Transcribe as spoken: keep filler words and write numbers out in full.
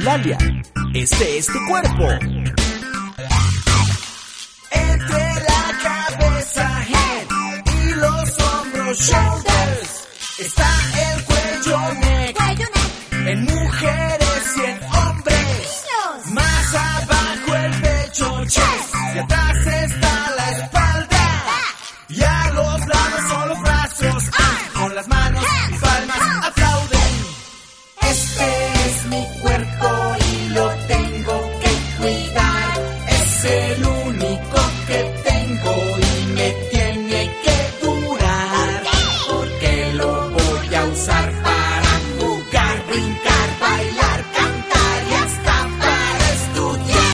Eulalia, este es tu cuerpo. Entre la cabeza, head, y los hombros, shoulders, está el cuello, neck, Cuello, neck. en mujeres y en hombres. Niños. Más abajo el pecho, chest, y atrás está la espalda. Y a los lados son los brazos, ah, con las manos y palmas.